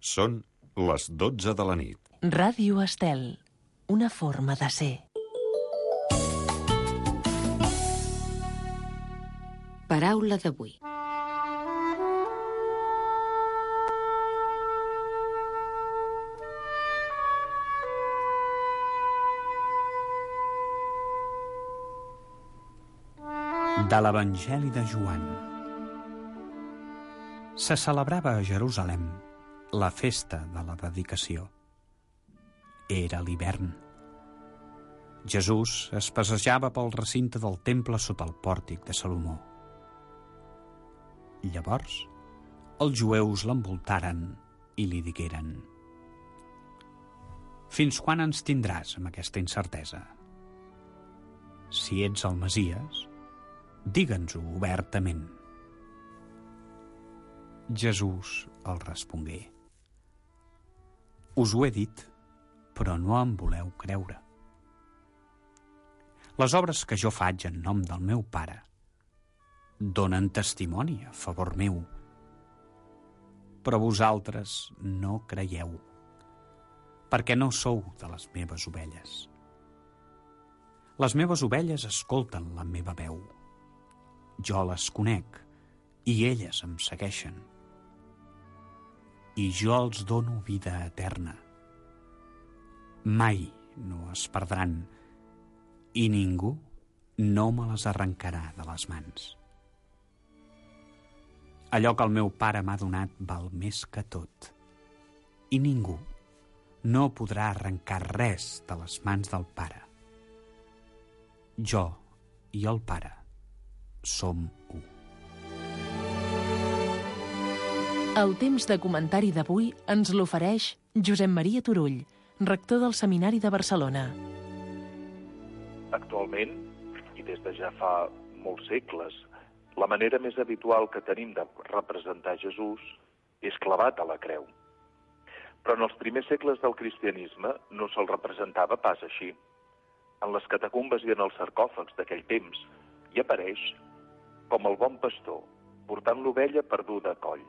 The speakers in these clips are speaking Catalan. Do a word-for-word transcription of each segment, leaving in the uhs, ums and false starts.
Són les dotze de la nit. Ràdio Estel, una forma de ser. Paraula d'avui. De l'Evangeli de Joan. Se celebrava a Jerusalem la festa de la dedicació. Era l'hivern. Jesús es passejava pel recinte del temple sota el pòrtic de Salomó. Llavors, els jueus l'envoltaren i li digueren: «Fins quan ens tindràs amb aquesta incertesa? Si ets el Messies, digue'ns-ho obertament». Jesús el respongué: «Us ho he dit, però no em voleu creure. Les obres que jo faig en nom del meu Pare donen testimoni a favor meu, però vosaltres no creieu, perquè no sou de les meves ovelles. Les meves ovelles escolten la meva veu. Jo les conec i elles em segueixen. I jo els dono vida eterna. Mai no es perdran i ningú no me les arrencarà de les mans. Allò que el meu Pare m'ha donat val més que tot, i ningú no podrà arrencar res de les mans del Pare. Jo i el Pare som u». El temps de comentari d'avui ens l'ofereix Josep Maria Turull, rector del Seminari de Barcelona. Actualment, i des de ja fa molts segles, la manera més habitual que tenim de representar Jesús és clavat a la creu. Però en els primers segles del cristianisme no se'l representava pas així. En les catacumbes i en els sarcòfags d'aquell temps hi apareix com el bon pastor, portant l'ovella perduda a coll.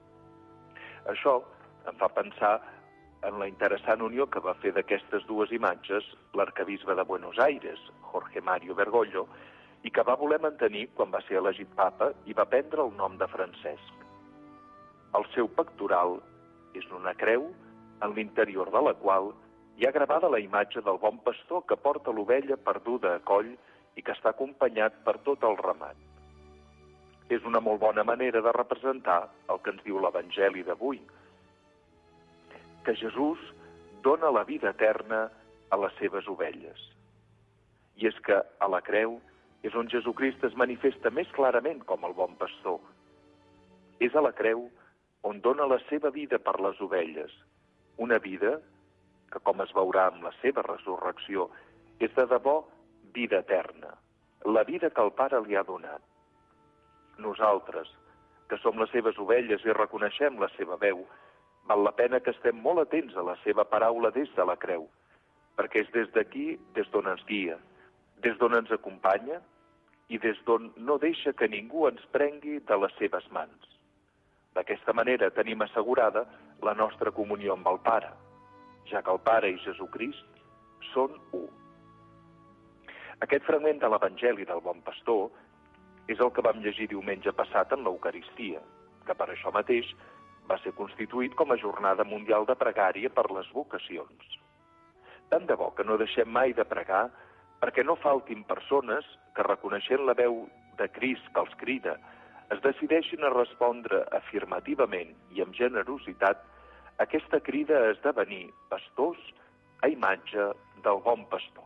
Això em fa pensar en la interessant unió que va fer d'aquestes dues imatges l'arquebisbe de Buenos Aires, Jorge Mario Bergoglio, i que va voler mantenir quan va ser elegit papa i va prendre el nom de Francesc. El seu pectoral és una creu en l'interior de la qual hi ha gravada la imatge del bon pastor que porta l'ovella perduda a coll i que està acompanyat per tot el ramat. És una molt bona manera de representar el que ens diu l'Evangeli d'avui, que Jesús dona la vida eterna a les seves ovelles. I és que a la creu és on Jesucrist es manifesta més clarament com el bon pastor. És a la creu on dona la seva vida per les ovelles, una vida que, com es veurà amb la seva resurrecció, és de debò vida eterna, la vida que el Pare li ha donat. Nosaltres, que som les seves ovelles i reconeixem la seva veu, val la pena que estem molt atents a la seva paraula des de la creu, perquè és des d'aquí des d'on ens guia, des d'on ens acompanya i des d'on no deixa que ningú ens prengui de les seves mans. D'aquesta manera tenim assegurada la nostra comunió amb el Pare, ja que el Pare i Jesucrist són u. Aquest fragment de l'Evangeli del Bon Pastor és el que vam llegir diumenge passat en l'Eucaristia, que per això mateix va ser constituït com a Jornada Mundial de Pregària per les vocacions. Tant de bo que no deixem mai de pregar perquè no faltin persones que, reconeixent la veu de Crist que els crida, es decideixin a respondre afirmativament i amb generositat a aquesta crida a esdevenir pastors a imatge del bon pastor.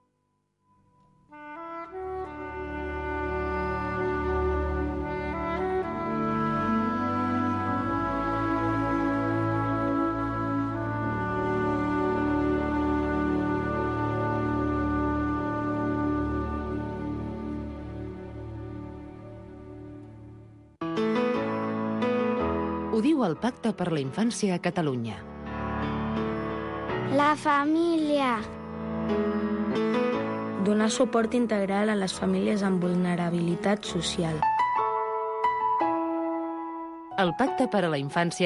Ho diu el Pacte per la Infància a Catalunya. La família. Donar suport integral a les famílies amb vulnerabilitat social. El Pacte per a la Infància